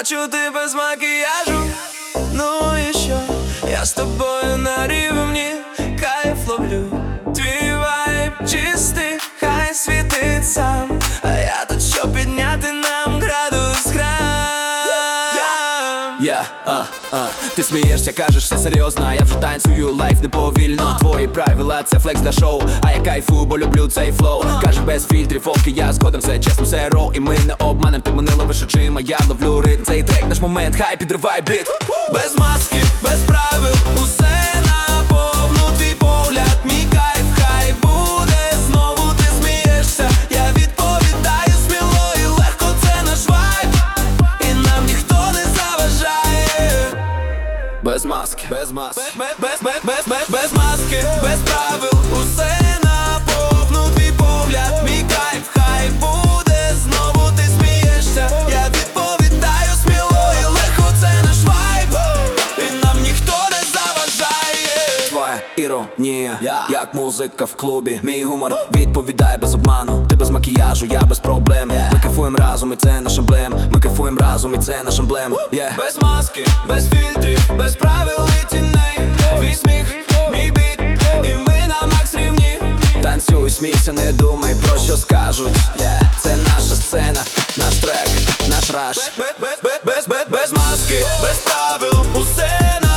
Бачу, ти без макіяжу. Ну і що? Я з тобою на рівні, кайф ловлю. Твій вайб чистий, хай світить сам. А я тут, щоб підняти нам градус грам. Ти смієшся, кажеш, все серйозно, а я вже танцюю лайф неповільно. Твої правила, це флекс для шоу, а я кайфую, бо люблю цей флоу. Кажеш, без фільтрів, фолки, я згодом, все чесно, все роу. І ми не обманем, ти мене ловиш очима, я ловлю ритм. Цей трек, наш момент, хай підривай біт. Без маски, без правил, усе наповну. Твій погляд, мій кайф, хай буде. Знову ти смієшся, я відповідаю сміло і легко, це наш вайб. І нам ніхто не заважає. Без маски, без маски, без маски, без правил, усе наповну. Твій погляд, мій кайф, хай буде. Знову ти смієшся, я відповідаю сміло і легко, це наш вайб. І нам ніхто не заважає. твоя іронія, як музика в клубі. Мій гумор відповідає без обману. Ти без макіяжу, я без проблем. Ми кайфуєм разом, і це наш емблем. Ми кайфуєм разом, і це наш емблем. Без маски, без фільтрів, без правил і тіней. Твій сміх, мій біт, і ми на макс рівні. Танцюй, смійся, не думай про що скажуть. Це наша сцена, наш трек, наш раш. Без маски, без правил, усе на